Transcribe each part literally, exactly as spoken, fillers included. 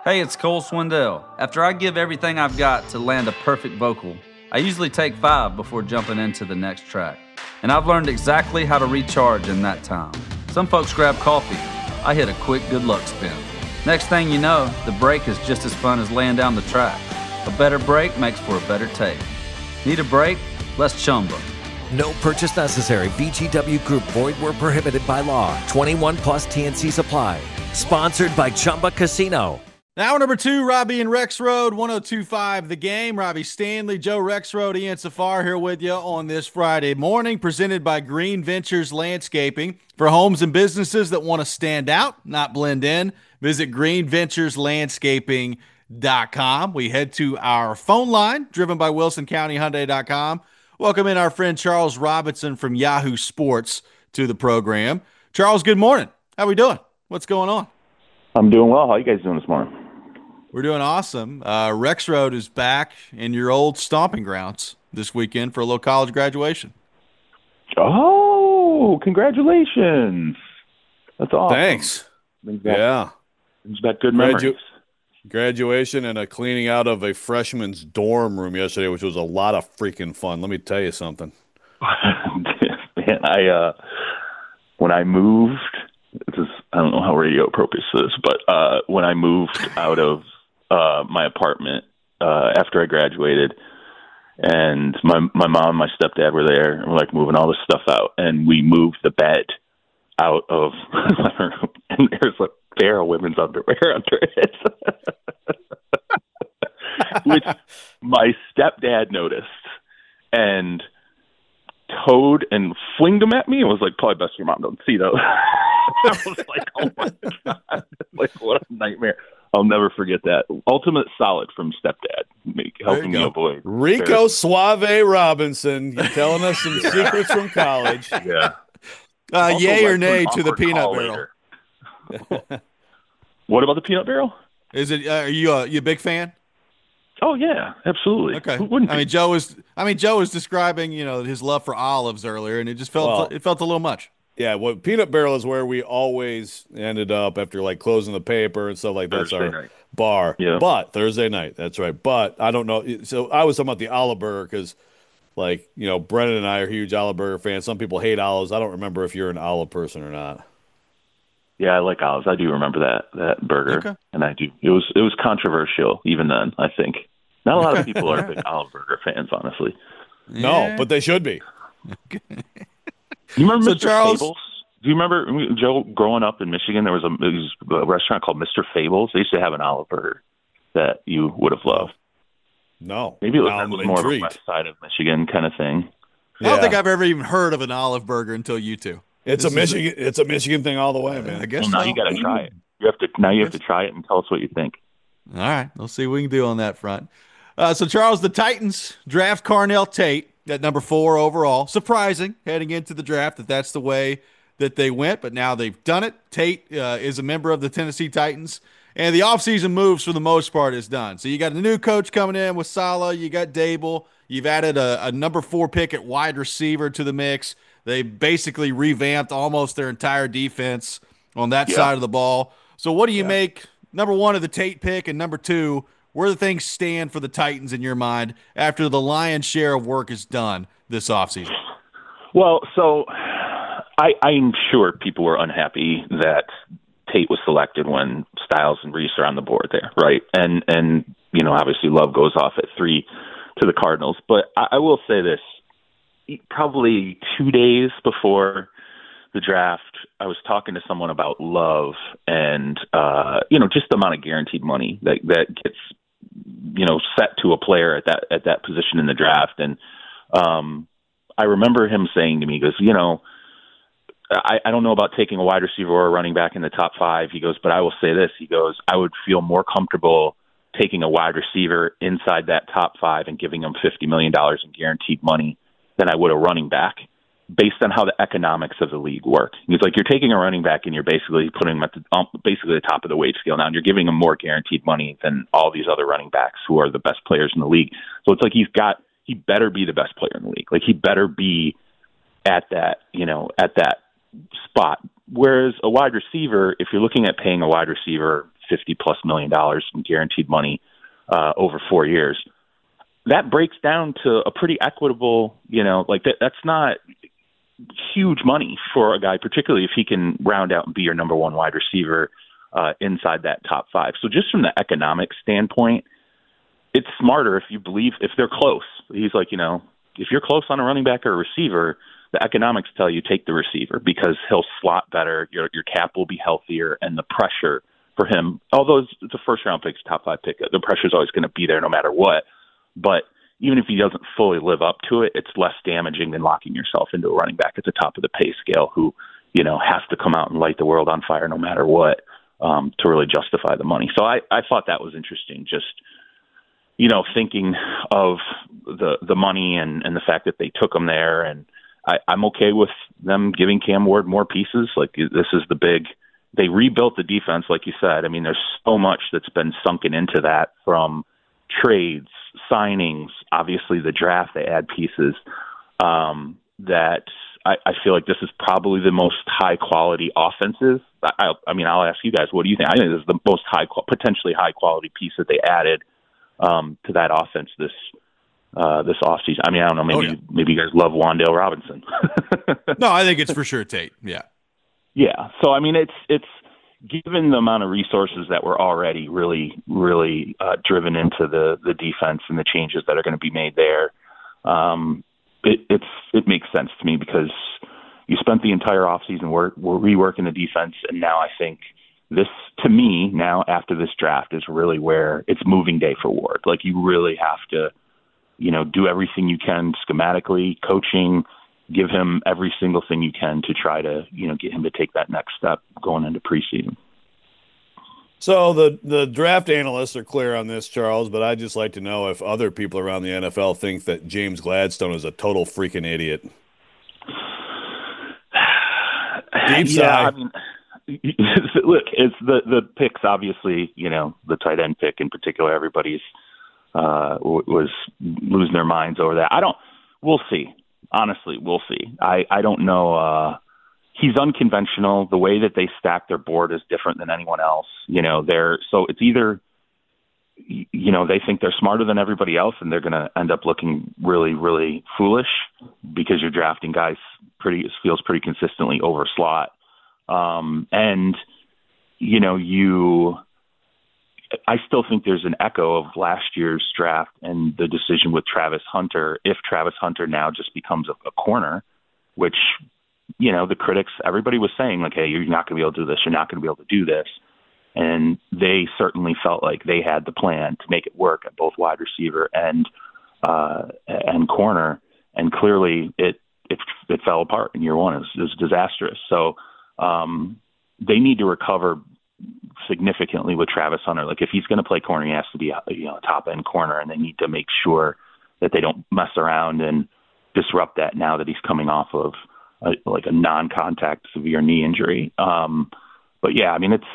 Hey, it's Cole Swindell. After I give everything I've got to land a perfect vocal, I usually take five before jumping into the next track. And I've learned exactly how to recharge in that time. Some folks grab coffee. I hit a quick good luck spin. Next thing you know, the break is just as fun as laying down the track. A better break makes for a better take. Need a break? Let's Chumba. No purchase necessary. V G W Group. Void where prohibited by law. twenty-one plus T N C supply. Sponsored by Chumba Casino. Hour number two, Robbie and Rexroad, one oh two point five The Game. Robbie Stanley, Joe Rexroad, Ian Safar here with you on this Friday morning, presented by Green Ventures Landscaping. For homes and businesses that want to stand out, not blend in, visit green ventures landscaping dot com. We head to our phone line, driven by wilson county hyundai dot com. Welcome in our friend Charles Robinson from Yahoo Sports to the program. Charles, good morning. How we doing? What's going on? I'm doing well. How are you guys doing this morning? We're doing awesome. Uh, Rexroad is back in your old stomping grounds this weekend for a little college graduation. Oh, congratulations. That's awesome. Thanks. Brings back, yeah. Brings back good memories. Gradu- graduation and a cleaning out of a freshman's dorm room yesterday, which was a lot of freaking fun. Let me tell you something. Man, I, uh, when I moved, this is, I don't know how radio appropriate this is, but uh, when I moved out of uh, my apartment uh, after I graduated, and my my mom and my stepdad were there, and we're like moving all this stuff out, and we moved the bed out of my room, and there's a pair of women's underwear under it, which my stepdad noticed, and towed and flinged them at me and was like, probably best your mom don't see those. I was like, oh my God. Like, what a nightmare. I'll never forget that. Ultimate solid from stepdad, make, helping me avoid. Rico Suave Robinson, you're telling us some yeah. secrets from college. Yeah. Uh, yay or nay to the peanut barrel? What about the peanut barrel? Is it? Uh, are you a, you a big fan? Oh yeah, absolutely. Okay. Who wouldn't I be? mean, Joe was. I mean, Joe was describing, you know, his love for olives earlier, and it just felt Well, it felt a little much. Yeah, well, peanut barrel is where we always ended up after like closing the paper and stuff like that. That's Thursday our night. bar. Yeah. But Thursday night, that's right. But I don't know. So I was talking about the olive burger because, like, you know, Brennan and I are huge olive burger fans. Some people hate olives. I don't remember if you're an olive person or not. Yeah, I like olives. I do remember that that burger, Okay. and I do. It was it was controversial even then. I think not a lot of people are big olive burger fans, honestly. No, Yeah. but they should be. You remember So, Mister Charles- Fables? Do you remember, Joe, growing up in Michigan, there was a, there was a restaurant called Mister Fables. They used to have an olive burger that you would have loved. No. Maybe it was, Now that I'm was more intrigued. of a west side of Michigan kind of thing. I don't Yeah. think I've ever even heard of an olive burger until you two. It's This a is Michigan. It's a Michigan thing all the way, man. I guess Well, now so. you got to try it. You have to now. You have to try it and tell us what you think. All right, we'll see what we can do on that front. Uh, so, Charles, the Titans draft Carnell Tate at number four overall. Surprising heading into the draft that that's the way that they went, but now they've done it. Tate uh, is a member of the Tennessee Titans, and the offseason moves for the most part is done. So you got a new coach coming in with Saleh. You got Dable. You've added a, a number four pick at wide receiver to the mix. They basically revamped almost their entire defense on that Yeah. side of the ball. So what do you Yeah. make, number one, of the Tate pick, and number two, where do things stand for the Titans in your mind after the lion's share of work is done this offseason? Well, so I, I'm sure people were unhappy that Tate was selected when Styles and Reese are on the board there, right? And and you know, obviously Love goes off at three to the Cardinals. But I, I will say this: probably two days before the draft, I was talking to someone about Love and uh, you know, just the amount of guaranteed money that that gets you know set to a player at that at that position in the draft. And um, I remember him saying to me, he goes, you know. I, I don't know about taking a wide receiver or a running back in the top five. He goes, but I will say this. He goes, I would feel more comfortable taking a wide receiver inside that top five and giving him fifty million dollars in guaranteed money than I would a running back based on how the economics of the league work. He's like, you're taking a running back and you're basically putting him at the, um, basically the top of the wage scale now, and you're giving him more guaranteed money than all these other running backs who are the best players in the league. So it's like he's got, he better be the best player in the league. Like he better be at that, you know, at that spot. Whereas a wide receiver, if you're looking at paying a wide receiver fifty plus million dollars in guaranteed money uh, over four years. That breaks down to a pretty equitable, you know, like that, that's not huge money for a guy, particularly if he can round out and be your number one wide receiver uh, inside that top five. So just from the economic standpoint, it's smarter if you believe, if they're close. He's like, you know, if you're close on a running back or a receiver, the economics tell you take the receiver because he'll slot better, your your cap will be healthier, and the pressure for him, although it's a first-round pick, top five pick, the pressure is always going to be there no matter what. But even if he doesn't fully live up to it, it's less damaging than locking yourself into a running back at the top of the pay scale who, you know, has to come out and light the world on fire no matter what um, to really justify the money. So I, I thought that was interesting, just, you know, thinking of the the money and, and the fact that they took him there. And I, I'm okay with them giving Cam Ward more pieces. Like, this is the big – they rebuilt the defense, like you said. I mean, there's so much that's been sunken into that, from trades, signings, obviously the draft, they add pieces, um, that I, I feel like this is probably the most high-quality offensive. I, I, I mean, I'll ask you guys, what do you think? I think this is the most high, potentially high-quality piece that they added um, to that offense this uh, this offseason. I mean, I don't know, maybe, oh, yeah. maybe you guys love Wan'Dale Robinson. No, I think it's for sure Tate, yeah. Yeah, so, I mean, it's it's given the amount of resources that were already really, really uh, driven into the, the defense and the changes that are going to be made there, um, it, it's it makes sense to me because you spent the entire offseason work, we're reworking the defense, and now I think this, to me, now after this draft is really where it's moving day for Ward. Like, you really have to, you know, do everything you can schematically, coaching, give him every single thing you can to try to, you know, get him to take that next step going into preseason. So the, the draft analysts are clear on this, Charles, but I'd just like to know if other people around the N F L think that James Gladstone is a total freaking idiot. Deep sigh. Yeah, I mean, look, it's the, the picks, obviously, you know, the tight end pick in particular, everybody's uh, was losing their minds over that. I don't, we'll see. Honestly, we'll see. I, I don't know. Uh, he's unconventional. The way that they stack their board is different than anyone else. You know, they're so it's either, you know, they think they're smarter than everybody else, and they're going to end up looking really, really foolish because you're drafting guys pretty it feels pretty consistently over slot. Um, and you know, you. I still think there's an echo of last year's draft and the decision with Travis Hunter. If Travis Hunter now just becomes a, a corner, which, you know, the critics, everybody was saying, like, hey, you're not going to be able to do this. You're not going to be able to do this. And they certainly felt like they had the plan to make it work at both wide receiver and uh, and corner. And clearly it, it it fell apart in year one. It was, it was disastrous. So um, they need to recover significantly with Travis Hunter. Like, if he's going to play corner, he has to be a, you know, top end corner, and they need to make sure that they don't mess around and disrupt that now that he's coming off of a, like a non-contact severe knee injury. Um, but yeah, I mean, it's,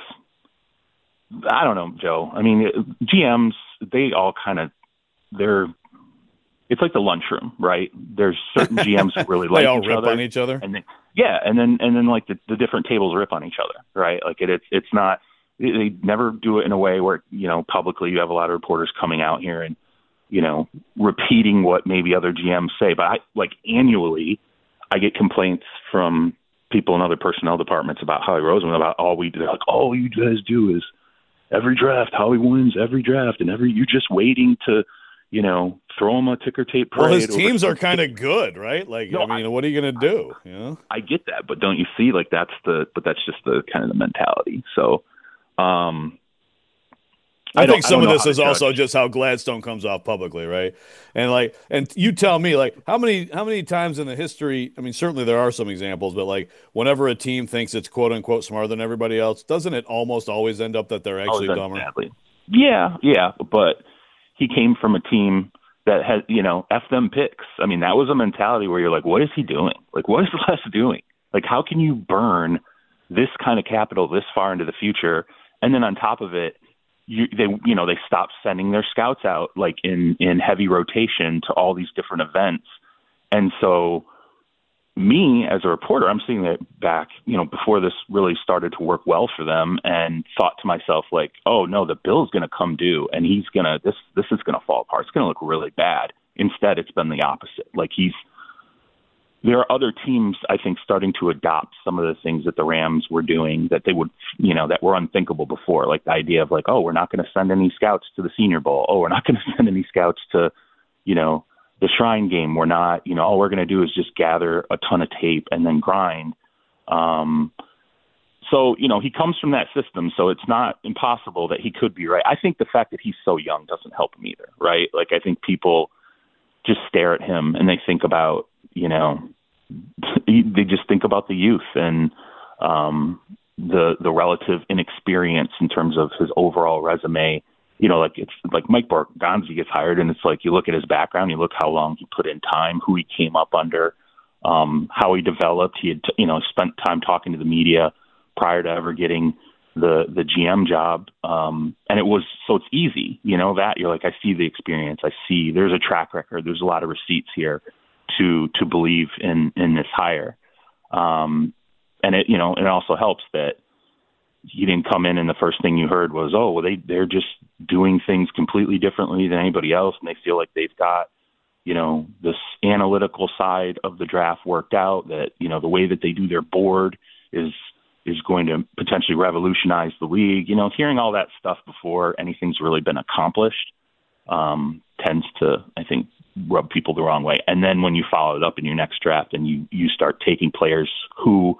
I don't know, Joe. I mean, G Ms, they all kind of, they're, it's like the lunchroom, right? There's certain G Ms who really like they all each rip other, on each other. And then, yeah, and then and then like the, the different tables rip on each other, right? Like it, it's it's not, they never do it in a way where, you know, publicly you have a lot of reporters coming out here and, you know, repeating what maybe other G Ms say. But I, like, annually, I get complaints from people in other personnel departments about Howie Roseman about all we do. They're like, all you guys do is every draft, Howie wins every draft, and every you're just waiting to, you know, throw him a ticker tape parade. Well, his teams are kind of good, right? Like, no, I mean, I, what are you going to do? You know, I get that, but don't you see, like, that's the, but that's just the kind of the mentality. So, um, I, I think some I of this is judge. also just how Gladstone comes off publicly, right? And like, and you tell me, like, how many, how many times in the history? I mean, certainly there are some examples, but like, whenever a team thinks it's quote unquote smarter than everybody else, doesn't it almost always end up that they're actually dumber? Badly. Yeah, yeah, but he came from a team that had, you know, F them picks. I mean, that was a mentality where you're like, what is he doing? Like, what is Les doing? Like, how can you burn this kind of capital this far into the future? And then on top of it, you, they, you know, they stopped sending their scouts out like in, in heavy rotation to all these different events. And so me as a reporter, I'm seeing it back, you know, before this really started to work well for them, and thought to myself, like, oh no, the bill's going to come due and he's going to, this, this is going to fall apart. It's going to look really bad. Instead, it's been the opposite. Like he's, there are other teams, I think, starting to adopt some of the things that the Rams were doing that they would, you know, that were unthinkable before. Like the idea of like, oh, we're not going to send any scouts to the Senior Bowl. Oh, we're not going to send any scouts to, you know, the Shrine Game. We're not, you know, all we're going to do is just gather a ton of tape and then grind. Um, so, you know, he comes from that system, so it's not impossible that he could be right. I think the fact that he's so young doesn't help him either, right? Like I think people just stare at him and they think about, you know, they just think about the youth and um, the the relative inexperience in terms of his overall resume. You know, like it's like Mike Borgonzi gets hired, and it's like you look at his background, you look how long he put in time, who he came up under, um, how he developed. He had, you know, spent time talking to the media prior to ever getting the the G M job, um, and it was so it's easy, you know, that you're like, I see the experience, I see there's a track record, there's a lot of receipts here to to believe in in this hire, um, and it you know it also helps that you didn't come in and the first thing you heard was, oh, well, they they're just doing things completely differently than anybody else, and they feel like they've got, you know, this analytical side of the draft worked out, that, you know, the way that they do their board is is going to potentially revolutionize the league. You know, hearing all that stuff before anything's really been accomplished um, tends to, I think, rub people the wrong way. And then when you follow it up in your next draft and you, you start taking players who,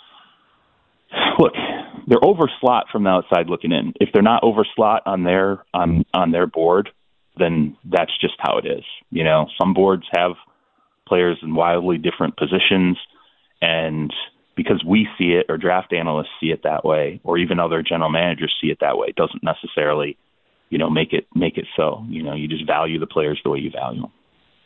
look, they're over slot from the outside looking in. If they're not over slot on their on on their board, then that's just how it is. You know, some boards have players in wildly different positions, and because we see it, or draft analysts see it that way, or even other general managers see it that way, it doesn't necessarily, you know, make it make it so. You know, you just value the players the way you value them.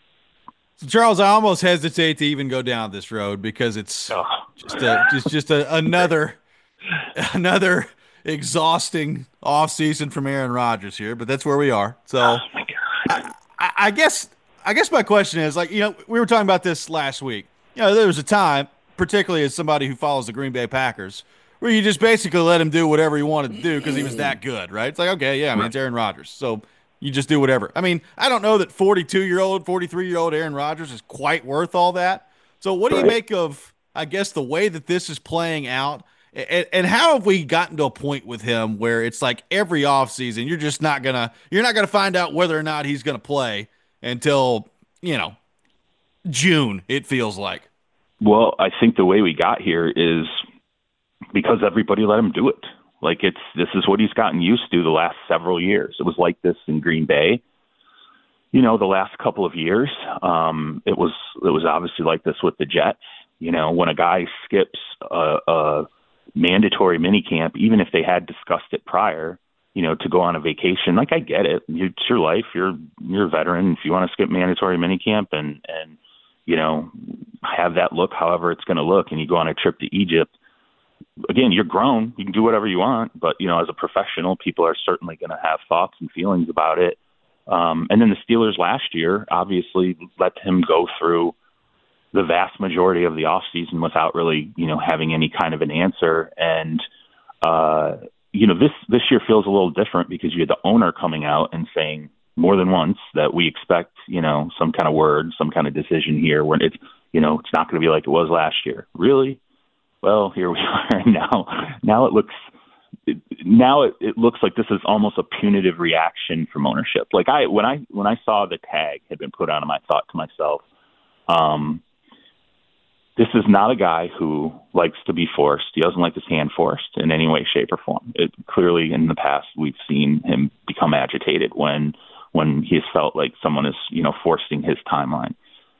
So Charles, I almost hesitate to even go down this road because it's oh. just a, just just a, another another exhausting offseason from Aaron Rodgers here. But that's where we are. So oh my God. I, I guess I guess my question is, like, you know, we were talking about this last week. You know, there was a time, particularly as somebody who follows the Green Bay Packers, where you just basically let him do whatever he wanted to do because he was that good, right? It's like, okay, yeah, I mean, it's Aaron Rodgers, so you just do whatever. I mean, I don't know that forty-two-year-old, forty-three-year-old Aaron Rodgers is quite worth all that. So what do you make of, I guess, the way that this is playing out? And, and how have we gotten to a point with him where it's like every offseason you're just not going to – you're not going to find out whether or not he's going to play until, you know, June, it feels like. Well, I think the way we got here is because everybody let him do it. Like it's, this is what he's gotten used to the last several years. It was like this in Green Bay, you know, the last couple of years. Um, it was, it was obviously like this with the Jets. You know, when a guy skips a, a mandatory minicamp, even if they had discussed it prior, you know, to go on a vacation, like I get it. It's your life. You're, you're a veteran. If you want to skip mandatory minicamp and, and, you know, have that look however it's going to look, and you go on a trip to Egypt, again, you're grown. You can do whatever you want. But, you know, as a professional, people are certainly going to have thoughts and feelings about it. Um, and then the Steelers last year obviously let him go through the vast majority of the offseason without really, you know, having any kind of an answer. And, uh, you know, this, this year feels a little different because you had the owner coming out and saying more than once that we expect, you know, some kind of word, some kind of decision here when it's, you know, it's not going to be like it was last year. Really? Well, here we are now. Now it looks, it, now it, it looks like this is almost a punitive reaction from ownership. Like I, when I, when I saw the tag had been put on him, I thought to myself, um, this is not a guy who likes to be forced. He doesn't like his hand forced in any way, shape, or form. It, clearly, in the past, we've seen him become agitated when when he has felt like someone is, you know, forcing his timeline.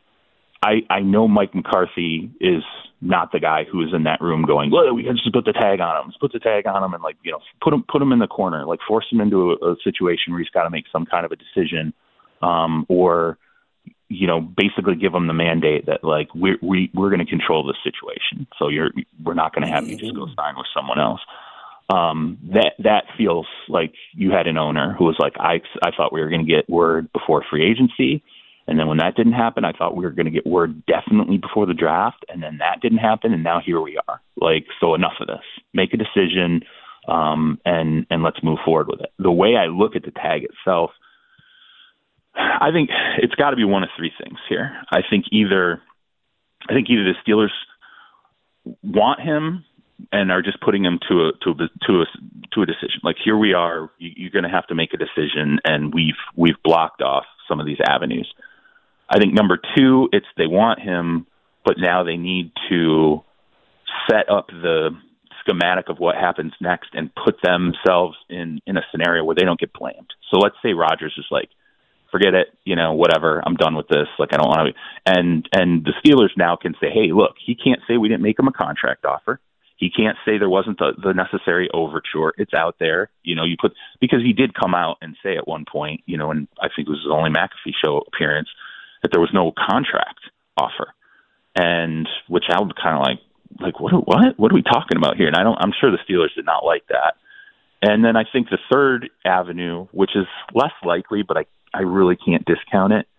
I, I know Mike McCarthy is not the guy who is in that room going, well, we can just put the tag on him. Let's put the tag on him and, like, you know, put him put him in the corner, like force him into a, a situation where he's got to make some kind of a decision, um, or you know, basically give them the mandate that, like, we're, we, we're going to control this situation. So you're, we're not going to have you just go sign with someone else. Um, that, that feels like you had an owner who was like, I, I thought we were going to get word before free agency. And then when that didn't happen, I thought we were going to get word definitely before the draft. And then that didn't happen. And now here we are. Like, so enough of this. Make a decision, um, and, and let's move forward with it. The way I look at the tag itself, I think it's got to be one of three things here. I think either, I think either the Steelers want him and are just putting him to a to a to a to a decision. Like, here we are, you're going to have to make a decision, and we've we've blocked off some of these avenues. I think number two, it's they want him, but now they need to set up the schematic of what happens next and put themselves in in a scenario where they don't get blamed. So let's say Rodgers is like, forget it, you know, whatever, I'm done with this. Like, I don't want to. And and the Steelers now can say, hey, look, he can't say we didn't make him a contract offer. He can't say there wasn't the, the necessary overture. It's out there. You know, you put, because he did come out and say at one point, you know, and I think it was his only McAfee show appearance, that there was no contract offer. And which I would kind of like, like, what, what, what are we talking about here? And I don't, I'm sure the Steelers did not like that. And then I think the third avenue, which is less likely, but I, I really can't discount it.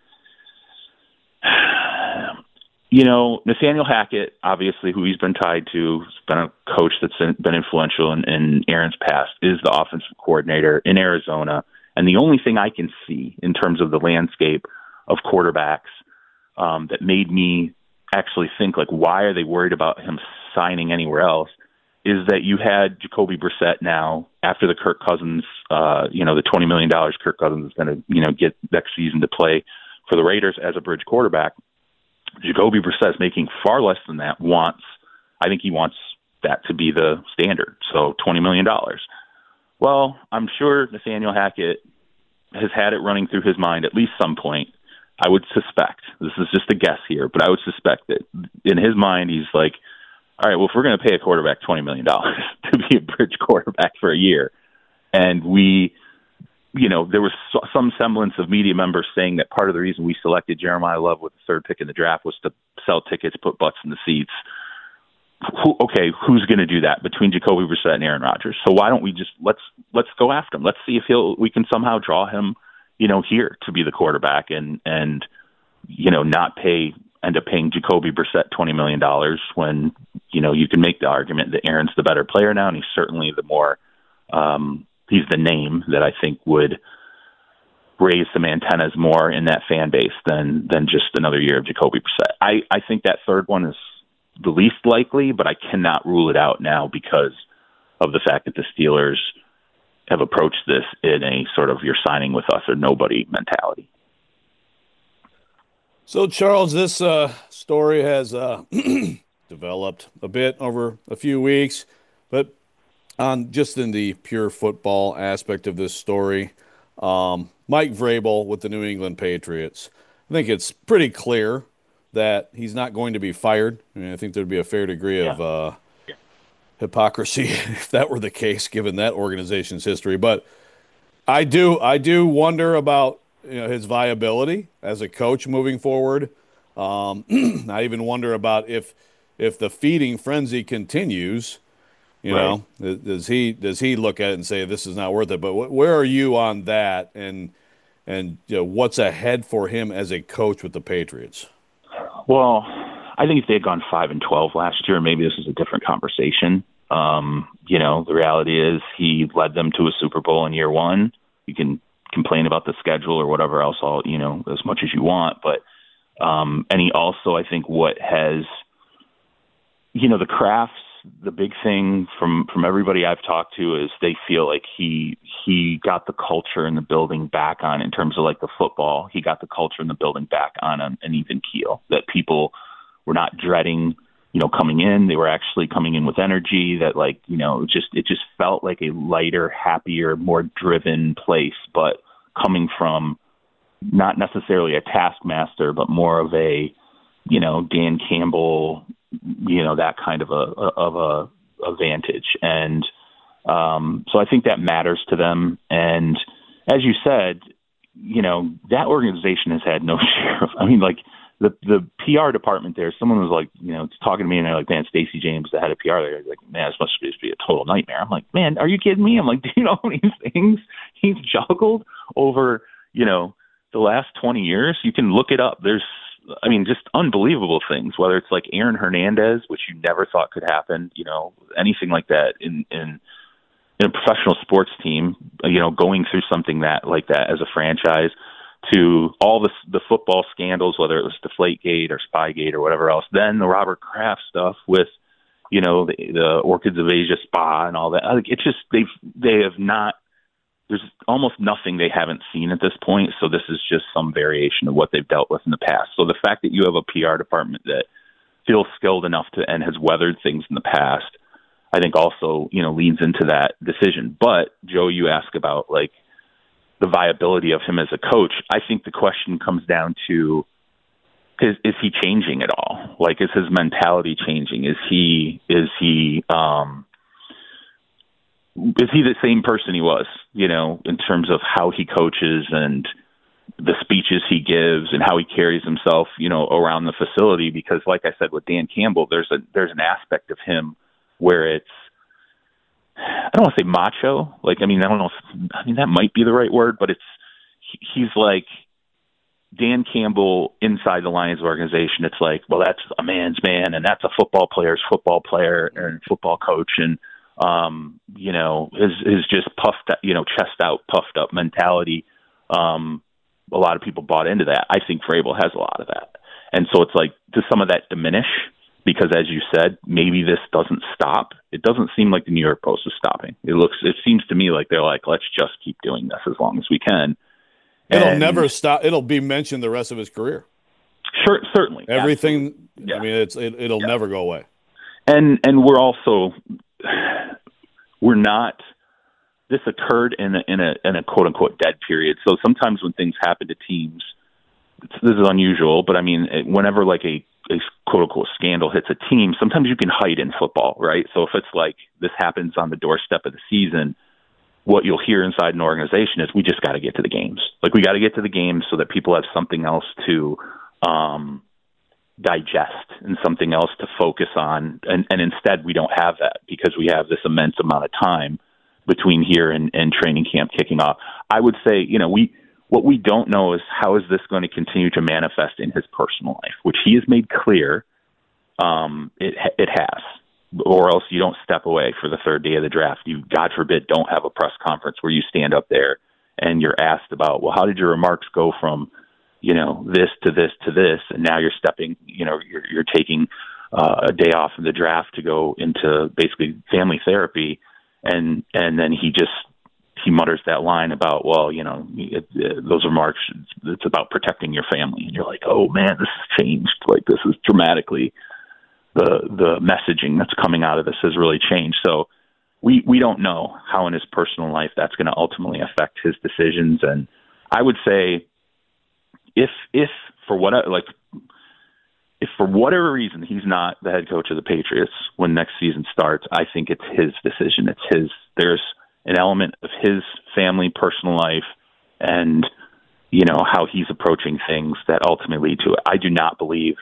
You know, Nathaniel Hackett, obviously, who he's been tied to, has been a coach that's been influential in, in Aaron's past, is the offensive coordinator in Arizona. And the only thing I can see in terms of the landscape of quarterbacks um, that made me actually think, like, why are they worried about him signing anywhere else, is that you had Jacoby Brissett now, after the Kirk Cousins, uh, you know, the twenty million dollars Kirk Cousins is going to, you know, get next season to play for the Raiders as a bridge quarterback. Jacoby Brissett is making far less than that. Wants, I think he wants that to be the standard. So twenty million dollars. Well, I'm sure Nathaniel Hackett has had it running through his mind at least some point. I would suspect, this is just a guess here, but I would suspect that in his mind, he's like, all right, well, if we're going to pay a quarterback twenty million dollars to be a bridge quarterback for a year, and we, you know, there was some semblance of media members saying that part of the reason we selected Jeremiah Love with the third pick in the draft was to sell tickets, put butts in the seats. Who, okay, who's going to do that between Jacoby Brissett and Aaron Rodgers? So why don't we just let's let's go after him? Let's see if he'll we can somehow draw him, you know, here to be the quarterback and and you know not pay end up paying Jacoby Brissett twenty million dollars when you know you can make the argument that Aaron's the better player now, and he's certainly the more um, he's the name that I think would raise some antennas more in that fan base than than just another year of Jacoby Brissett. I, I think that third one is the least likely, but I cannot rule it out now because of the fact that the Steelers have approached this in a sort of you're signing with us or nobody mentality. So, Charles, this uh, story has uh, developed a bit over a few weeks, but on just in the pure football aspect of this story, um, Mike Vrabel with the New England Patriots, I think it's pretty clear that he's not going to be fired. I mean, I think there'd be a fair degree yeah. of uh, yeah. hypocrisy if that were the case, given that organization's history. But I do, I do wonder about you know his viability as a coach moving forward. Um, I even wonder about if if the feeding frenzy continues. You right. know, does he does he look at it and say this is not worth it? But wh- where are you on that? And and you know, what's ahead for him as a coach with the Patriots? Well, I think if they had gone five and twelve last year, maybe this is a different conversation. Um, you know, the reality is he led them to a Super Bowl in year one. You can complain about the schedule or whatever else, all you know, as much as you want. But um, and he also, I think, what has, you know, the Crafts. The big thing from, from everybody I've talked to is they feel like he he got the culture in the building back on in terms of like the football. He got the culture in the building back on an, an even keel, that people were not dreading, you know, coming in. They were actually coming in with energy that like, you know, just it just felt like a lighter, happier, more driven place, but coming from not necessarily a taskmaster, but more of a, you know, Dan Campbell, you know, that kind of a of a, a vantage. And um, so I think that matters to them. And as you said, you know, that organization has had no share of, I mean, like the the P R department there, someone was like, you know, talking to me and they're like, man, Stacey James, the head of P R there, like, man, this must just be a total nightmare. I'm like, man, are you kidding me? I'm like, do you know how many things he's juggled over, you know, the last twenty years, you can look it up. There's, I mean, just unbelievable things, whether it's like Aaron Hernandez, which you never thought could happen, you know, anything like that in, in, in a professional sports team, you know, going through something that like that as a franchise, to all the the football scandals, whether it was Deflategate or Spygate or whatever else, then the Robert Kraft stuff with, you know, the, the Orchids of Asia spa and all that. Like, it's just, they've, they have not, there's almost nothing they haven't seen at this point. So this is just some variation of what they've dealt with in the past. So the fact that you have a P R department that feels skilled enough to, and has weathered things in the past, I think also, you know, leans into that decision. But Joe, you ask about like the viability of him as a coach. I think the question comes down to, is, is he changing at all? Like, is his mentality changing? Is he, is he, um, is he the same person he was, you know, in terms of how he coaches and the speeches he gives and how he carries himself, you know, around the facility? Because like I said, with Dan Campbell, there's a, there's an aspect of him where it's, I don't want to say macho. Like, I mean, I don't know if, I mean, that might be the right word, but it's, he's like Dan Campbell inside the Lions organization. It's like, well, that's a man's man, and that's a football player's football player and football coach. And, um, you know, his, his just puffed, you know, chest out, puffed up mentality. Um, a lot of people bought into that. I think Vrabel has a lot of that. And so it's like, does some of that diminish? Because as you said, maybe this doesn't stop. It doesn't seem like the New York Post is stopping. It looks, it seems to me like they're like, let's just keep doing this as long as we can. It'll and, never stop. It'll be mentioned the rest of his career. Sure, certainly. Everything. Yeah. I mean, it's it, it'll yeah. never go away. And and we're also we're not. This occurred in a, in a in a quote unquote dead period. So sometimes when things happen to teams, this is unusual. But I mean, whenever like a a quote unquote scandal hits a team, sometimes you can hide in football, right? So if it's like this happens on the doorstep of the season, what you'll hear inside an organization is we just got to get to the games. Like we got to get to the games so that people have something else to um, digest and something else to focus on. And, and instead we don't have that because we have this immense amount of time between here and, and training camp kicking off. I would say, you know, we, what we don't know is how is this going to continue to manifest in his personal life, which he has made clear um, it, it has. Or else you don't step away for the third day of the draft. You, God forbid, don't have a press conference where you stand up there and you're asked about, well, how did your remarks go from, you know, this to this to this, and now you're stepping, you know, you're, you're taking uh, a day off of the draft to go into basically family therapy, and and then he just he mutters that line about, well, you know, it, it, those remarks, it's about protecting your family, and you're like, oh man, this has changed. Like this is dramatically. The the messaging that's coming out of this has really changed. So we we don't know how in his personal life that's going to ultimately affect his decisions. And I would say if if for what like if for whatever reason he's not the head coach of the Patriots when next season starts, I think it's his decision. It's his. There's an element of his family, personal life, and you know how he's approaching things that ultimately lead to it. I do not believe.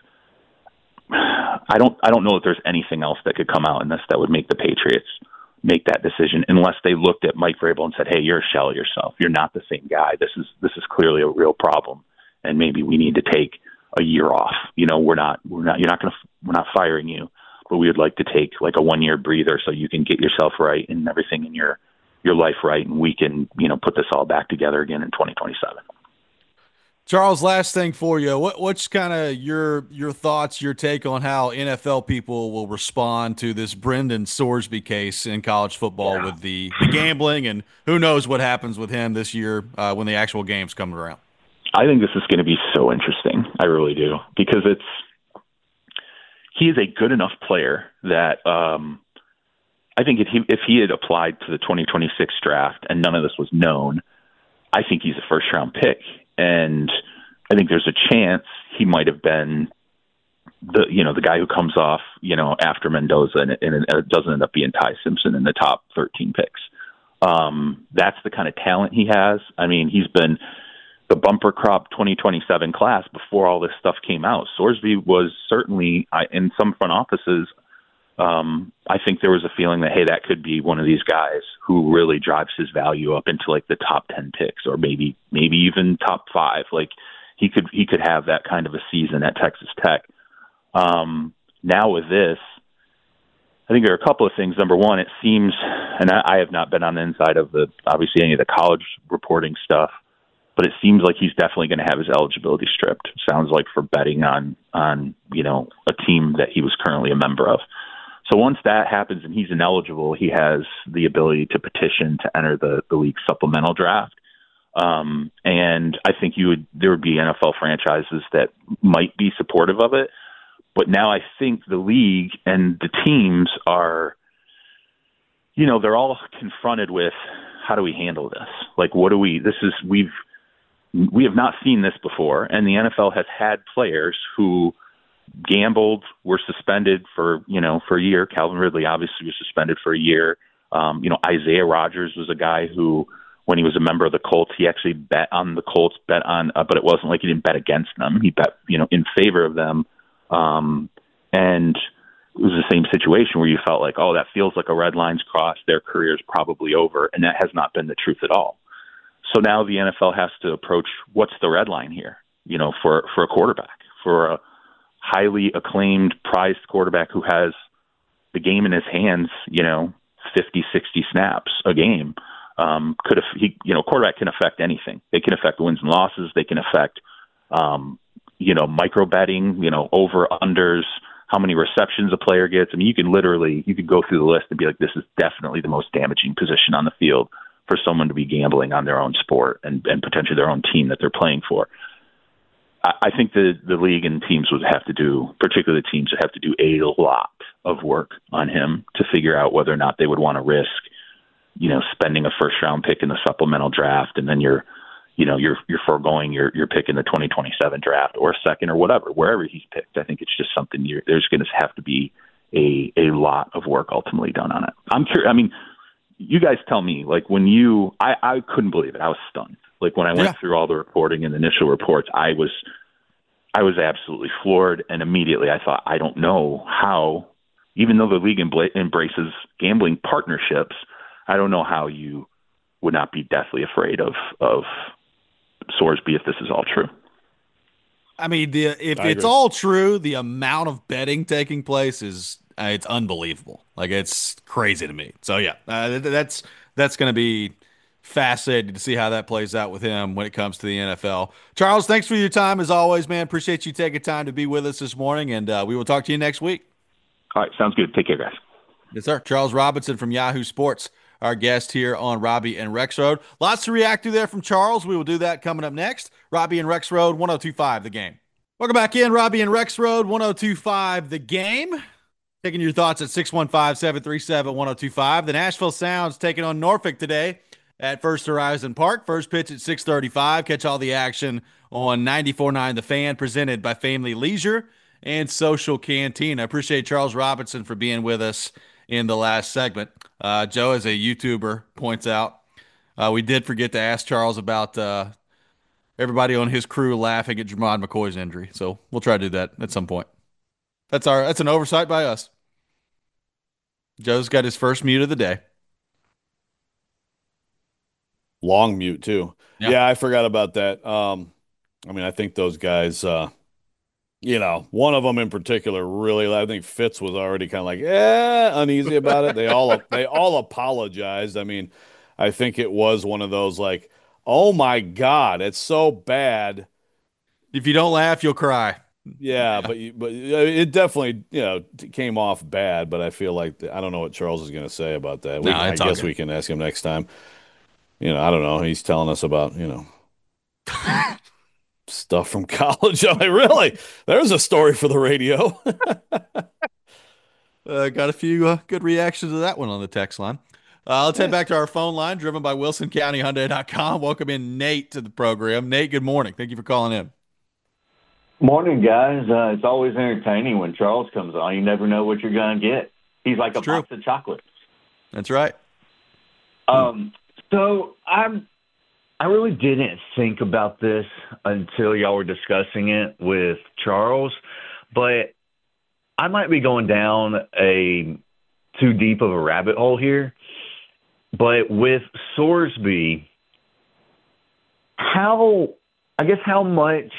I don't I don't know that there's anything else that could come out in this that would make the Patriots make that decision unless they looked at Mike Vrabel and said, hey, you're a shell of yourself. You're not the same guy. This is this is clearly a real problem, and maybe we need to take a year off. You know, we're not we're not you're not going to we're not firing you, but we would like to take like a one year breather so you can get yourself right and everything in your your life right, and we can, you know, put this all back together again in twenty twenty-seven. Charles, last thing for you. What, what's kind of your your thoughts, your take on how N F L people will respond to this Brendan Sorsby case in college football yeah. with the, the gambling, and who knows what happens with him this year uh, when the actual games come around? I think this is going to be so interesting. I really do, because it's he is a good enough player that um, I think if he, if he had applied to the twenty twenty-six draft and none of this was known, I think he's a first-round pick. And I think there's a chance he might have been the, you know, the guy who comes off, you know, after Mendoza, and it, and it doesn't end up being Ty Simpson in the top thirteen picks. Um, that's the kind of talent he has. I mean, he's been the bumper crop twenty twenty-seven class before all this stuff came out. Sorsby was certainly, in some front offices, Um, I think there was a feeling that, hey, that could be one of these guys who really drives his value up into like the top ten picks, or maybe maybe even top five. Like he could he could have that kind of a season at Texas Tech. Um, now with this, I think there are a couple of things. Number one, it seems, and I, I have not been on the inside of the obviously any of the college reporting stuff, but it seems like he's definitely going to have his eligibility stripped. Sounds like for betting on on you know a team that he was currently a member of. So once that happens and he's ineligible, he has the ability to petition to enter the, the league supplemental draft. Um, and I think you would there would be N F L franchises that might be supportive of it. But now I think the league and the teams are, you know, they're all confronted with, how do we handle this? Like, what do we, this is, we've, we have not seen this before. And the N F L has had players who gambled, were suspended for, you know, for a year. Calvin Ridley obviously was suspended for a year. Um, you know, Isaiah Rodgers was a guy who, when he was a member of the Colts, he actually bet on the Colts, bet on, uh, but it wasn't like he didn't bet against them. He bet, you know, in favor of them. Um, and it was the same situation where you felt like, oh, that feels like a red line's crossed. Their career's probably over. And that has not been the truth at all. So now the N F L has to approach, what's the red line here, you know, for, for a quarterback, for a highly acclaimed, prized quarterback who has the game in his hands, you know, fifty, sixty snaps a game. Um, could have, he, you know, quarterback can affect anything. They can affect wins and losses. They can affect, um, you know, micro betting, you know, over unders, how many receptions a player gets. I mean, you can literally, you could go through the list and be like, this is definitely the most damaging position on the field for someone to be gambling on their own sport and, and potentially their own team that they're playing for. I, I think the, the league and teams would have to do, particularly the teams would have to do a lot of work on him to figure out whether or not they would want to risk, you know, spending a first round pick in the supplemental draft, and then you're, you know, you're you're foregoing your your pick in the twenty twenty-seven draft or second or whatever, wherever he's picked. I think it's just something you're, there's going to have to be a a lot of work ultimately done on it. I'm curious. I mean, you guys tell me, like when you, I, I couldn't believe it. I was stunned. Like when I went yeah. through all the reporting and the initial reports, I was, I was absolutely floored. And immediately I thought, I don't know how, even though the league embla- embraces gambling partnerships, I don't know how you would not be deathly afraid of, of Sorsby if this is all true. I mean, the, if I it's agree. all true, the amount of betting taking place is uh, it's unbelievable. Like, it's crazy to me. So yeah, uh, that's that's going to be fascinating to see how that plays out with him when it comes to the N F L. Charles, thanks for your time as always, man. Appreciate you taking time to be with us this morning, and uh, we will talk to you next week. All right, sounds good. Take care, guys. Yes, sir. Charles Robinson from Yahoo Sports, our guest here on Robbie and Rexroad. Lots to react to there from Charles. We will do that coming up next. Robbie and Rexroad, one oh two point five The Game. Welcome back in, Robbie and Rexroad, one oh two point five The Game. Taking your thoughts at six one five, seven three seven, one oh two five. The Nashville Sounds taking on Norfolk today at First Horizon Park. First pitch at six thirty-five. Catch all the action on ninety-four point nine The Fan, presented by Family Leisure and Social Canteen. I appreciate Charles Robinson for being with us in the last segment. Uh, Joe, as a YouTuber, points out, uh, we did forget to ask Charles about uh, everybody on his crew laughing at Jermod McCoy's injury. So we'll try to do that at some point. That's our that's an oversight by us. Joe's got his first mute of the day. Long mute too. Yeah, yeah I forgot about that. Um, I mean, I think those guys, uh, you know, one of them in particular really, I think Fitz was already kind of like, eh, uneasy about it. They all, they all apologized. I mean, I think it was one of those like, oh my God, it's so bad. If you don't laugh, you'll cry. Yeah, but but it definitely, you know, came off bad. But I feel like I don't know what Charles is going to say about that. We, no, I guess we can ask him next time. You know, I don't know. He's telling us about, you know, stuff from college. I'm like, really? There's a story for the radio. uh, got a few uh, good reactions to that one on the text line. Uh, let's head back to our phone line, driven by Wilson County Hyundai dot com. Welcome in Nate to the program. Nate, good morning. Thank you for calling in. Morning, guys. Uh, it's always entertaining when Charles comes on. You never know what you're going to get. He's like That's a true. box of chocolates. That's right. Um, so I'm, I really didn't think about this until y'all were discussing it with Charles, but I might be going down a too deep of a rabbit hole here, but with Sorsby, how I guess how much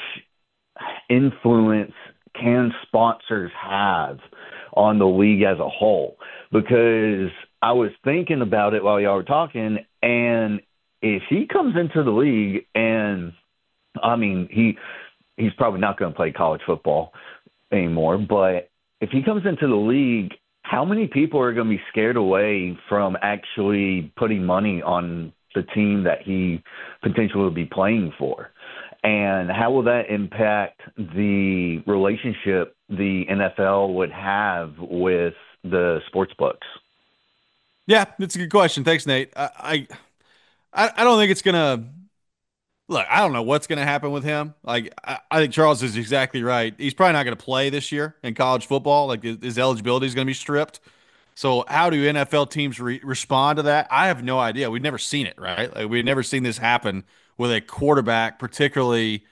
influence can sponsors have on the league as a whole? Because I was thinking about it while y'all were talking, and if he comes into the league and, I mean, he he's probably not going to play college football anymore, but if he comes into the league, how many people are going to be scared away from actually putting money on the team that he potentially will be playing for? And how will that impact the relationship the N F L would have with the sports books? Yeah, that's a good question. Thanks, Nate. I I, I don't think it's gonna look. I don't know what's gonna happen with him. Like I, I think Charles is exactly right. He's probably not gonna play this year in college football. Like his, his eligibility is gonna be stripped. So how do N F L teams re- respond to that? I have no idea. We've never seen it, right? Like we've never seen this happen with a quarterback, particularly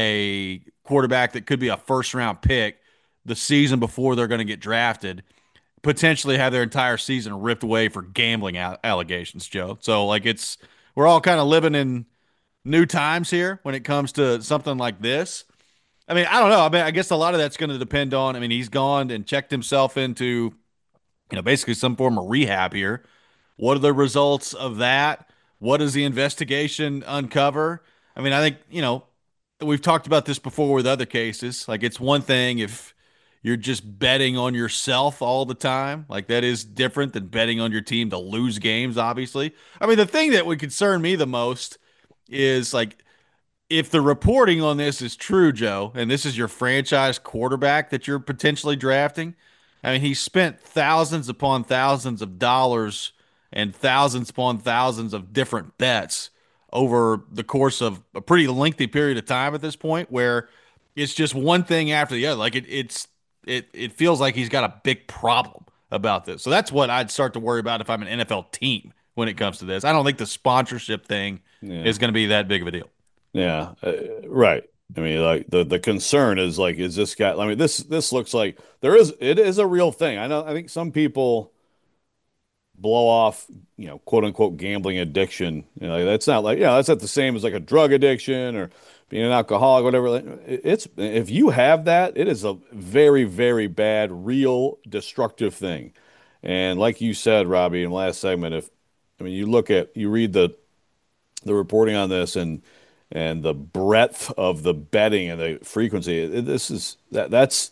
a quarterback that could be a first round pick the season before they're going to get drafted, potentially have their entire season ripped away for gambling a- allegations, Joe. So like it's we're all kind of living in new times here when it comes to something like this. I mean, I don't know. I mean, I guess a lot of that's going to depend on, I mean, he's gone and checked himself into, you know, basically some form of rehab here. What are the results of that? What does the investigation uncover? I mean, I think, you know, we've talked about this before with other cases. Like, it's one thing if you're just betting on yourself all the time. Like, that is different than betting on your team to lose games, obviously. I mean, the thing that would concern me the most is, like, if the reporting on this is true, Joe, and this is your franchise quarterback that you're potentially drafting, I mean, he spent thousands upon thousands of dollars and thousands upon thousands of different bets over the course of a pretty lengthy period of time at this point, where it's just one thing after the other. Like it, it's it it feels like he's got a big problem about this. So that's what I'd start to worry about if I'm an N F L team when it comes to this. I don't think the sponsorship thing yeah. is going to be that big of a deal. Yeah, uh, right. I mean, like the, the concern is like, is this guy? I mean, this this looks like there is it is a real thing. I know. I think some people blow off, you know, quote unquote gambling addiction. You know, that's not like, yeah, that's not the same as like a drug addiction or being an alcoholic, whatever. It's if you have that, it is a very very bad, real destructive thing. And like you said, Robbie, in the last segment, if I mean, you look at you read the the reporting on this and. And the breadth of the betting and the frequency, this is that that's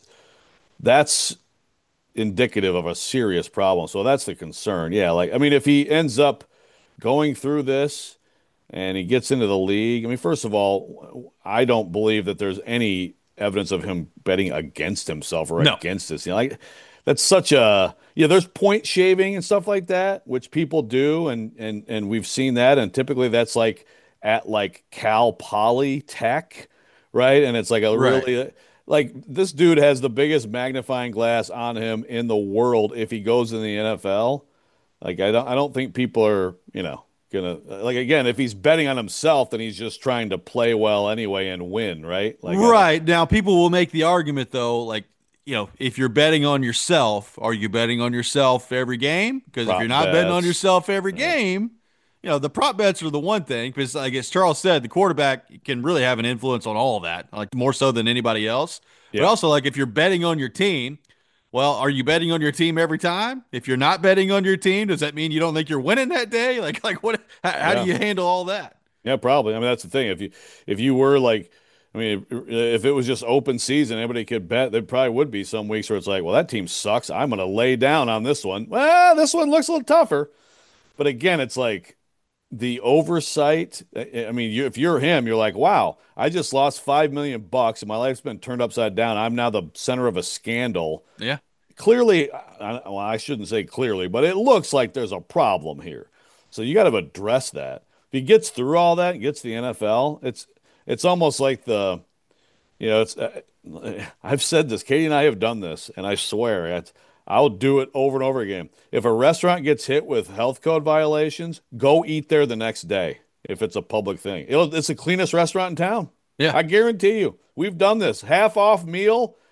that's indicative of a serious problem. So that's the concern. Yeah, like I mean, if he ends up going through this and he gets into the league, I mean, first of all, I don't believe that there's any evidence of him betting against himself or no. against this. You know, like that's such a yeah. There's point shaving and stuff like that, which people do, and and and we've seen that, and typically that's like. At like Cal Poly Tech, right? And it's like a right. really like this dude has the biggest magnifying glass on him in the world if he goes in the N F L. Like I don't I don't think people are, you know, gonna like again, if he's betting on himself, then he's just trying to play well anyway and win, right? Like right. Now people will make the argument though, like, you know, if you're betting on yourself, are you betting on yourself every game? Because if you're not bets. betting on yourself every yeah. game, you know, the prop bets are the one thing because, like as Charles said, the quarterback can really have an influence on all of that, like more so than anybody else. Yeah. But also, like if you're betting on your team, well, are you betting on your team every time? If you're not betting on your team, does that mean you don't think you're winning that day? Like, like what? How, how yeah. do you handle all that? Yeah, probably. I mean, that's the thing. If you if you were like, I mean, if it was just open season, everybody could bet. There probably would be some weeks where it's like, well, that team sucks. I'm going to lay down on this one. Well, this one looks a little tougher. But again, it's like. The oversight. I mean, you, if you're him, you're like, wow, I just lost five million bucks and my life's been turned upside down. I'm now the center of a scandal. Yeah. Clearly, I, well, I shouldn't say clearly, but it looks like there's a problem here. So you got to address that. If he gets through all that and gets to the N F L, it's it's almost like the, you know, it's. Uh, I've said this. Katie and I have done this, and I swear it's. I'll do it over and over again. If a restaurant gets hit with health code violations, go eat there the next day if it's a public thing. It'll, it's the cleanest restaurant in town. Yeah. I guarantee you. We've done this. Half off meal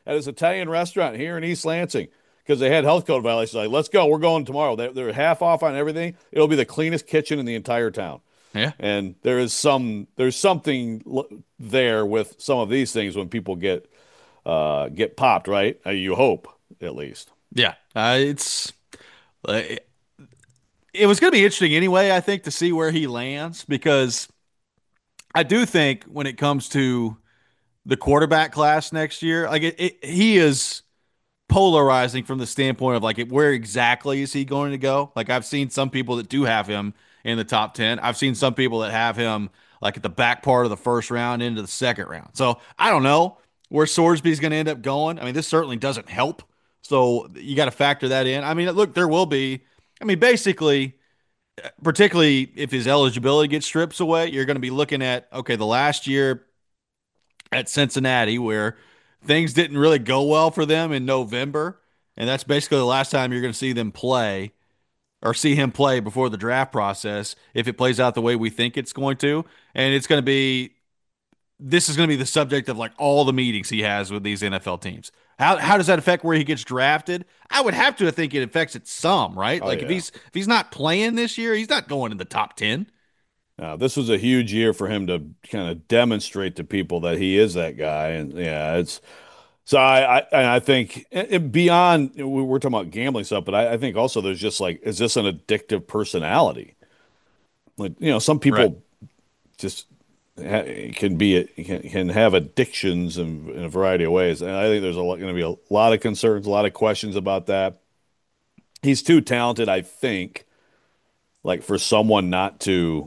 at his Italian restaurant here in East Lansing because they had health code violations. Like, let's go. We're going tomorrow. They, they're half off on everything. It'll be the cleanest kitchen in the entire town. Yeah. And there is some there's something l- there with some of these things when people get uh, get popped, right? Uh, you hope, at least. Yeah. Uh, it's uh, it, it was going to be interesting anyway, I think, to see where he lands, because I do think when it comes to the quarterback class next year, like it, it, he is polarizing from the standpoint of like where exactly is he going to go? Like I've seen some people that do have him in the top ten. I've seen some people that have him like at the back part of the first round into the second round. So I don't know where Sorsby's going to end up going. I mean, this certainly doesn't help. So you got to factor that in. I mean, look, there will be, I mean, basically, particularly if his eligibility gets stripped away, you're going to be looking at, okay, the last year at Cincinnati where things didn't really go well for them in November. And that's basically the last time you're going to see them play or see him play before the draft process if it plays out the way we think it's going to. And it's going to be, this is going to be the subject of like all the meetings he has with these N F L teams. How how does that affect where he gets drafted? I would have to think it affects it some, right? Oh, like yeah. if he's if he's not playing this year, he's not going in the top ten. Uh, this was a huge year for him to kind of demonstrate to people that he is that guy. And yeah, it's so I, I, and I think and beyond, we we're talking about gambling stuff, but I, I think also there's just like, is this an addictive personality? Like, you know, some people Right. just ha- can be, can, can have addictions in, in a variety of ways. And I think there's a lot, going to be a lot of concerns, a lot of questions about that. He's too talented, I think, like for someone not to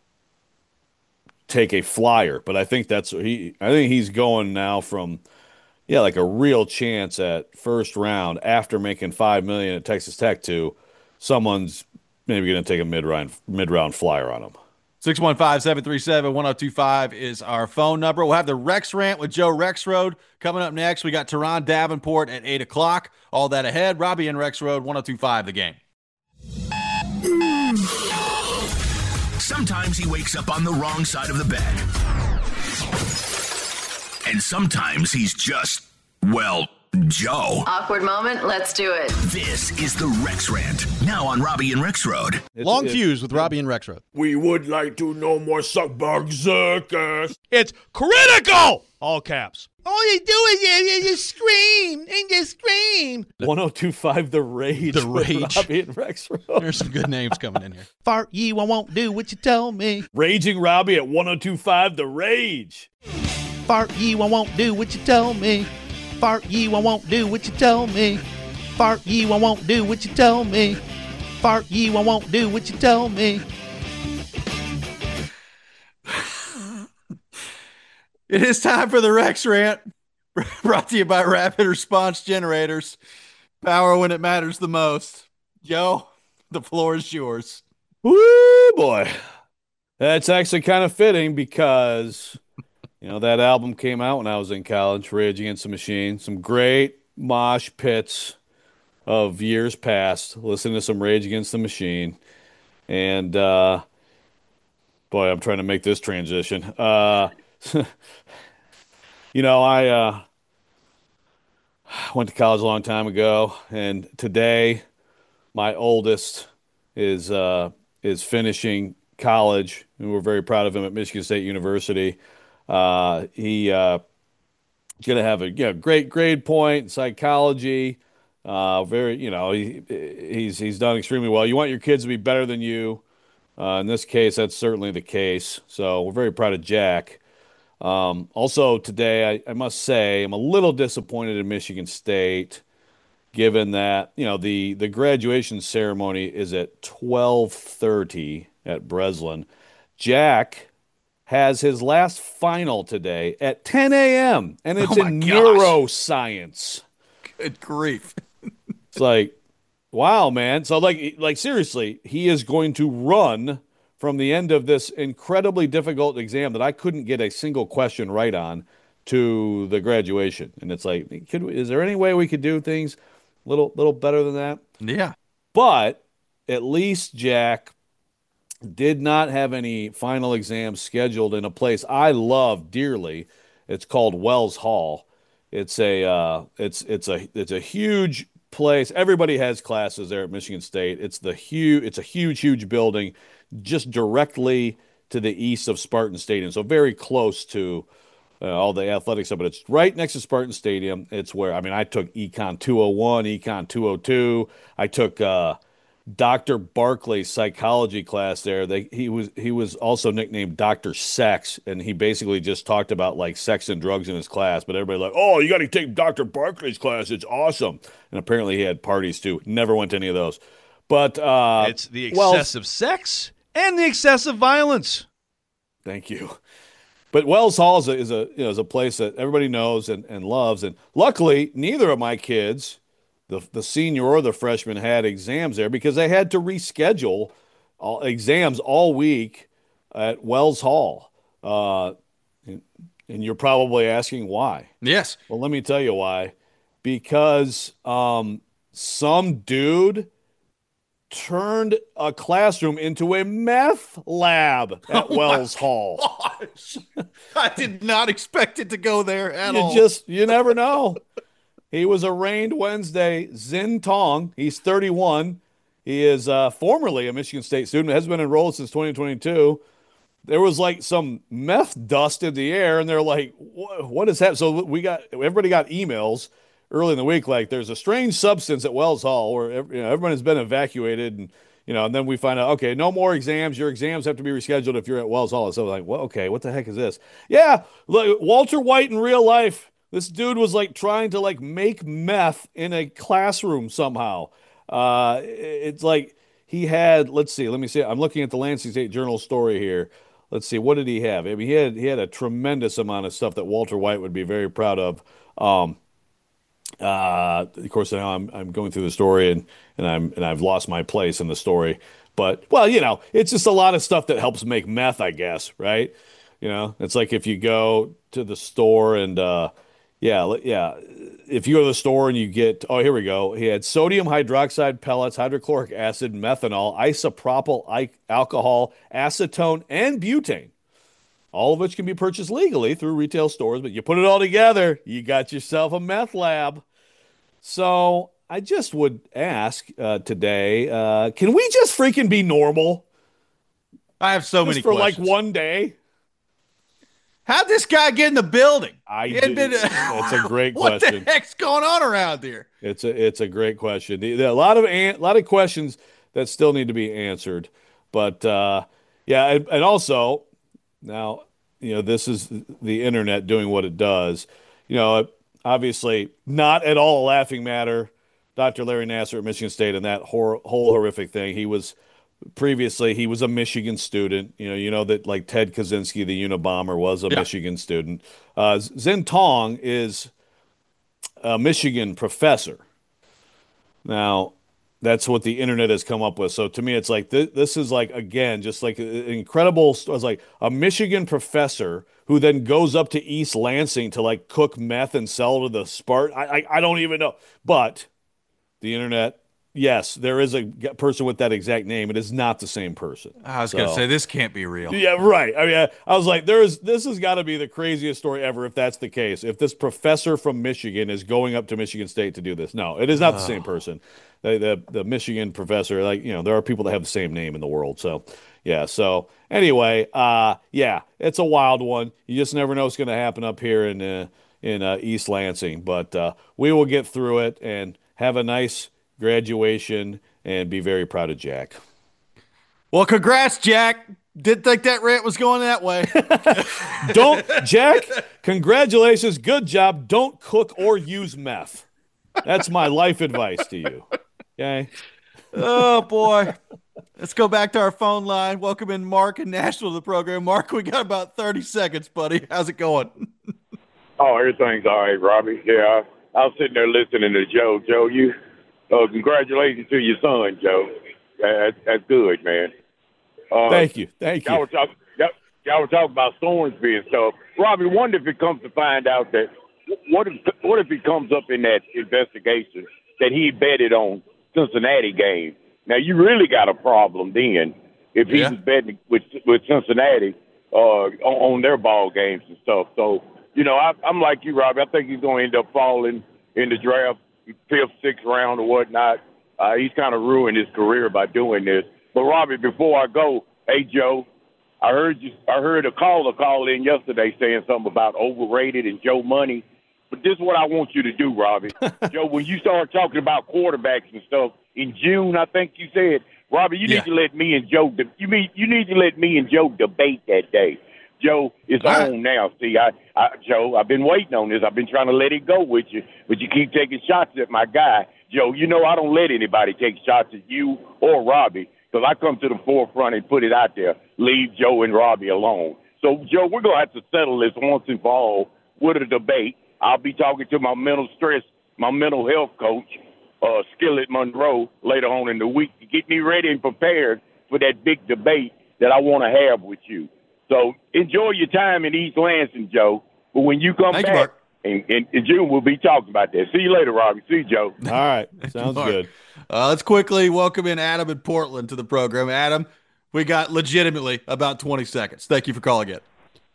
take a flyer, but I think that's he. I think he's going now from, yeah, like a real chance at first round after making five million at Texas Tech to someone's maybe going to take a mid round mid round flyer on him. six one five, seven three seven, one oh two five is our phone number. We'll have the Rex Rant with Joe Rexrode coming up next. We got Teron Davenport at eight o'clock. All that ahead. Robbie and Rexrode, one oh two five the game. Sometimes he wakes up on the wrong side of the bed. And sometimes he's just, well, Joe. Awkward moment. Let's do it. This is the Rex Rant, now on Robbie and Rexrode. Long fuse with Robbie and Rexrode. We would like to know more Suckbug Circus. It's critical! All caps. All you do is you, you, you scream and you scream. one oh two five The Rage. The Rage. With Robbie and Rexrode. There's some good names coming in here. Fart you, I won't do what you tell me. Raging Robbie at one oh two five The Rage. Fart you, I won't do what you tell me. Fart you, I won't do what you tell me. Fart you, I won't do what you tell me. Fart you, I won't do what you tell me. It is time for the Rex Rant, brought to you by Rapid Response Generators. Power when it matters the most. Joe, the floor is yours. Woo, boy. That's actually kind of fitting because, you know, that album came out when I was in college, Rage Against the Machine. Some great mosh pits of years past, listening to some Rage Against the Machine. And, uh, boy, I'm trying to make this transition. Uh, you know, I uh, went to college a long time ago, and today my oldest is uh, is finishing college, and we're very proud of him at Michigan State University. Uh, he uh, going to have a yeah, great grade point in psychology. Uh, very, you know, he, he's he's done extremely well. You want your kids to be better than you. Uh, in this case, that's certainly the case. So we're very proud of Jack. Um, also today, I, I must say, I'm a little disappointed in Michigan State, given that, you know, the, the graduation ceremony is at twelve thirty at Breslin. Jack has his last final today at ten a.m., and it's Oh my in gosh. neuroscience. Good grief. It's like, wow, man. So, like, like seriously, he is going to run from the end of this incredibly difficult exam that I couldn't get a single question right on to the graduation. And it's like, could we, is there any way we could do things a little, little better than that? Yeah. But at least Jack did not have any final exams scheduled in a place I love dearly. It's called Wells Hall. It's a uh, it's it's a it's a huge place. Everybody has classes there at Michigan State. It's the huge it's a huge huge building, just directly to the east of Spartan Stadium, so very close to uh, all the athletic stuff. But it's right next to Spartan Stadium. It's where I mean I took Econ two oh one, Econ two oh two. I took uh, Doctor Barkley's psychology class there. They, he was he was also nicknamed Doctor Sex, and he basically just talked about like sex and drugs in his class. But everybody like, oh, you got to take Doctor Barkley's class. It's awesome. And apparently he had parties too. Never went to any of those. But uh, it's the excessive Wells, sex and the excessive violence. Thank you. But Wells Hall is a is a you know is a place that everybody knows and, and loves. And luckily, neither of my kids, The the senior or the freshman, had exams there because they had to reschedule all, exams all week at Wells Hall. Uh, and, and you're probably asking why. Yes. Well, let me tell you why. Because um, some dude turned a classroom into a meth lab at oh Wells Hall. Gosh. I did not expect it to go there at you all. Just you never know. He was arraigned Wednesday. Zin Tong, he's thirty-one. He is uh, formerly a Michigan State student, has been enrolled since twenty twenty-two. There was like some meth dust in the air, and they're like, what, what is that? So we got everybody got emails early in the week like there's a strange substance at Wells Hall where you know, everyone has been evacuated, and you know, and then we find out, okay, no more exams. Your exams have to be rescheduled if you're at Wells Hall. So like, well, okay, what the heck is this? Yeah, look, Walter White in real life. This dude was like trying to like make meth in a classroom somehow. Uh, it's like he had, let's see, let me see. I'm looking at the Lansing State Journal story here. Let's see, what did he have? I mean, he had he had a tremendous amount of stuff that Walter White would be very proud of. Um, uh, of course, now I'm I'm going through the story and and I'm and I've lost my place in the story. But well, you know, it's just a lot of stuff that helps make meth, I guess, right? You know, it's like if you go to the store and uh, Yeah, yeah. If you go to the store and you get, oh, here we go. He had sodium hydroxide pellets, hydrochloric acid, methanol, isopropyl alcohol, acetone, and butane, all of which can be purchased legally through retail stores. But you put it all together, you got yourself a meth lab. So I just would ask uh, today, uh, can we just freaking be normal? I have so just many for questions. like one day. How'd this guy get in the building? I did. Been, That's a great what question. What the heck's going on around here? It's a it's a great question. The, the, a lot of a lot of questions that still need to be answered. But uh, yeah, and, and also now you know this is the internet doing what it does. You know, obviously not at all a laughing matter. Doctor Larry Nassar at Michigan State and that hor- whole horrific thing. He was. Previously, he was a Michigan student. You know, you know that like Ted Kaczynski, the Unabomber, was a yeah. Michigan student. Uh, Zin Tong is a Michigan professor. Now, that's what the internet has come up with. So to me, it's like th- this is like again just like an incredible. It's like a Michigan professor who then goes up to East Lansing to like cook meth and sell to the Spartan. I, I I don't even know, but the internet. Yes, there is a person with that exact name. It is not the same person. I was so. going to say, this can't be real. Yeah, right. I mean, I, I was like, there is. This has got to be the craziest story ever if that's the case. If this professor from Michigan is going up to Michigan State to do this. No, it is not oh. the same person. The, the, the Michigan professor, like, you know, there are people that have the same name in the world. So, yeah. So, anyway, uh, yeah, it's a wild one. You just never know what's going to happen up here in, uh, in uh, East Lansing. But uh, we will get through it and have a nice graduation and be very proud of Jack. Well, congrats, Jack. Didn't think that rant was going that way. Don't, Jack, congratulations. Good job. Don't cook or use meth. That's my life advice to you. Okay? Oh, boy. Let's go back to our phone line. Welcome in Mark in Nashville to the program. Mark, we got about thirty seconds, buddy. How's it going? Oh, everything's all right, Robbie. Yeah, I, I was sitting there listening to Joe. Joe, you Uh, congratulations to your son, Joe. That, that's good, man. Uh, Thank you. Thank you. Y'all were, talk, y'all, y'all were talking about Thornsby and stuff. Robbie, wonder if it comes to find out that what if what if it comes up in that investigation that he betted on Cincinnati game? Now you really got a problem then if he yeah. was betting with with Cincinnati uh, on, on their ball games and stuff. So you know, I, I'm like you, Robbie. I think he's going to end up falling in the draft, fifth, sixth round or whatnot. Uh, he's kind of ruined his career by doing this. But, Robbie, before I go, hey, Joe, I heard you. I heard a caller call in yesterday saying something about overrated and Joe Money. But this is what I want you to do, Robbie. Joe, when you start talking about quarterbacks and stuff in June, I think you said, Robbie, you yeah. need to let me and Joe. De- you mean you need to let me and Joe debate that day. Joe, it's All on right. now. See, I, I, Joe, I've been waiting on this. I've been trying to let it go with you, but you keep taking shots at my guy, Joe. You know I don't let anybody take shots at you or Robbie because I come to the forefront and put it out there. Leave Joe and Robbie alone. So, Joe, we're gonna have to settle this once and for all with a debate. I'll be talking to my mental stress, my mental health coach, uh, Skillet Monroe, later on in the week to get me ready and prepared for that big debate that I want to have with you. So enjoy your time in East Lansing, Joe. But when you come Thank back you, in, in, in June, we'll be talking about that. See you later, Robbie. See you, Joe. All right. Sounds good. Uh, let's quickly welcome in Adam in Portland to the program. Adam, we got legitimately about twenty seconds. Thank you for calling it.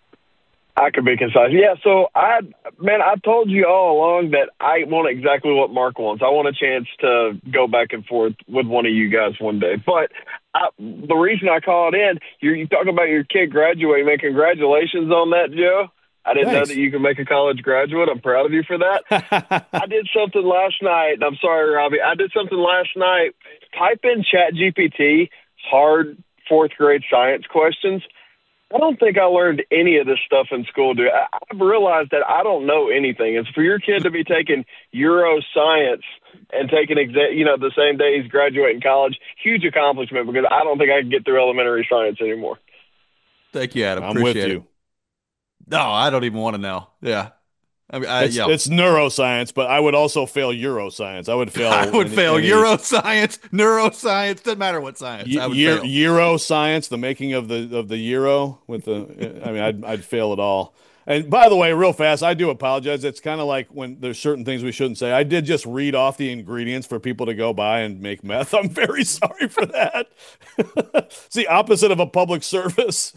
I could be concise. Yeah, so I, man, I told you all along that I want exactly what Mark wants. I want a chance to go back and forth with one of you guys one day. But I, the reason I called in, you're, you talking about your kid graduating, man. Congratulations on that, Joe. I didn't Thanks. know that you could make a college graduate. I'm proud of you for that. I did something last night, and I'm sorry, Robbie. I did something last night. Type in ChatGPT, hard fourth grade science questions. I don't think I learned any of this stuff in school, dude. I, I've realized that I don't know anything. It's for your kid to be taking Euro science and taking, exa- you know, the same day he's graduating college. Huge accomplishment because I don't think I can get through elementary science anymore. Thank you, Adam. I'm Appreciate with it. you. No, I don't even want to know. Yeah. I mean, I, it's, yeah. it's neuroscience, but I would also fail Euroscience. I would fail. I would any, fail any, Euroscience, neuroscience. Doesn't matter what science. Y- I would Euro, fail. Euroscience, the making of the of the euro with the. I mean, I'd I'd fail it all. And by the way, real fast, I do apologize. It's kind of like when there's certain things we shouldn't say. I did just read off the ingredients for people to go buy and make meth. I'm very sorry for that. It's the opposite of a public service.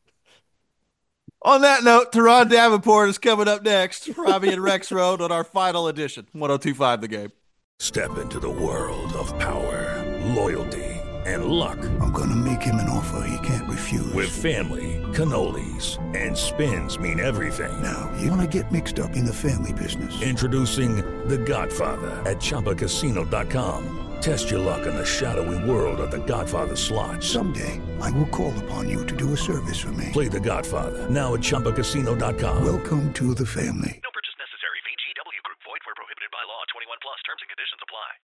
On that note, Teron Davenport is coming up next. Robbie and Rex Road on our final edition. one oh two point five The Game. Step into the world of power, loyalty, and luck. I'm going to make him an offer he can't refuse. With family, cannolis, and spins mean everything. Now, you want to get mixed up in the family business. Introducing The Godfather at Chumba Casino dot com. Test your luck in the shadowy world of The Godfather slot. Someday, I will call upon you to do a service for me. Play The Godfather now at Chumba Casino dot com. Welcome to the family.